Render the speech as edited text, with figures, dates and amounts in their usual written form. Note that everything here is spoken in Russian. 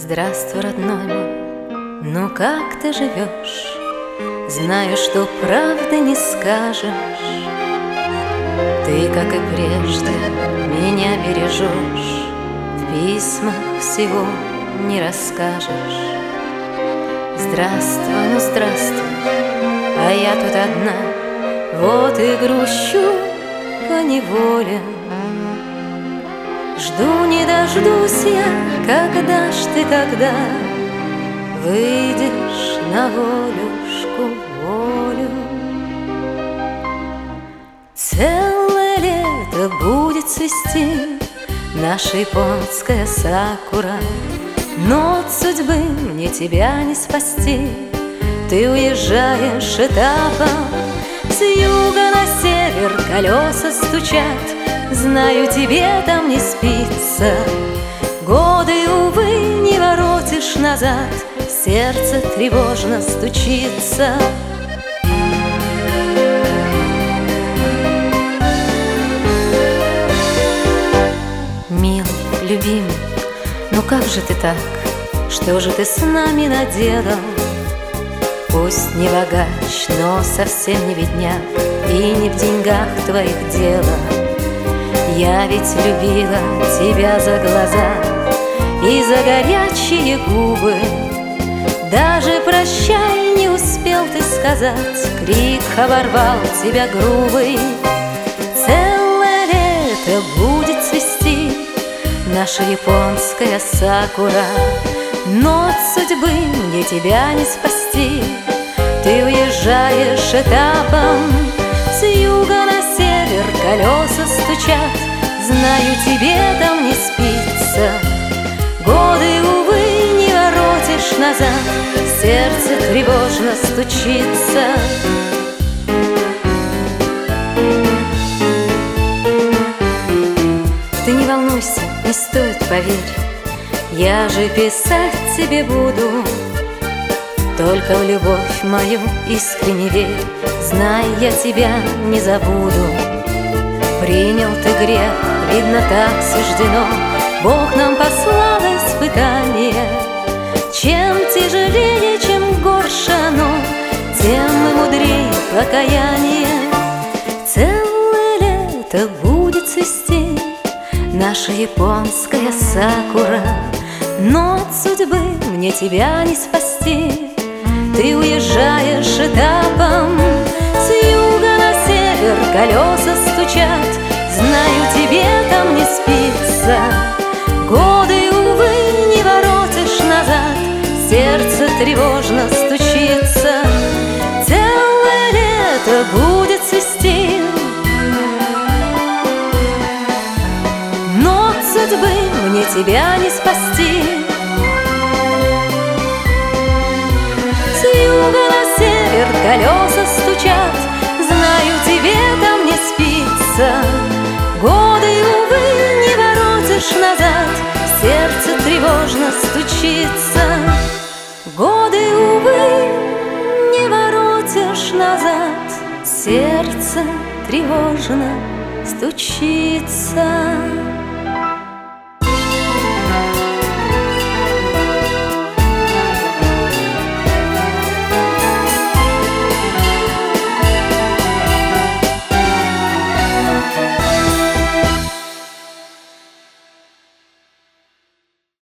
Здравствуй, родной мой, ну как ты живешь? Знаю, что правды не скажешь. Ты, как и прежде, меня бережешь, в письмах всего не расскажешь. Здравствуй, ну здравствуй, а я тут одна, вот и грущу поневоле. Жду не дождусь я, когда ж ты тогда выйдешь на волюшку волю. Целое лето будет цвести наша японская сакура, но от судьбы мне тебя не спасти. Ты уезжаешь этапом, с юга на север колеса стучат. Знаю, тебе там не спится, годы, увы, не воротишь назад, сердце тревожно стучится. Милый, любимый, ну как же ты так? Что же ты с нами наделал? Пусть не богач, но совсем не бедняк, и не в деньгах твоих дело. Я ведь любила тебя за глаза и за горячие губы. Даже прощай не успел ты сказать, крик оборвал тебя грубый. Целое лето будет цвести наша японская сакура, но от судьбы мне тебя не спасти. Ты уезжаешь этапом, с юга на север колеса стучат. Знаю, тебе там не спится, годы, увы, не воротишь назад, сердце тревожно стучится. Ты не волнуйся, не стоит, поверь, я же писать тебе буду. Только в любовь мою искренне верь, знай, я тебя не забуду. Принял ты грех, видно, так суждено, Бог нам послал испытание. Чем тяжелее, чем горше оно, тем и мудрее покаяние. Целое лето будет цвести наша японская сакура, но от судьбы мне тебя не спасти. Ты уезжаешь этапом, с юга на север колеса стучат. Знаю, тебе там не спится, годы, увы, не воротишь назад, сердце тревожно стучится. Целое лето будет цвести, но от судьбы мне тебя не спасти. С юга на север колеса стучат. Знаю, тебе там не спится, годы, увы, не воротишь назад, сердце тревожно стучится. Годы, увы, не воротишь назад, сердце тревожно стучится.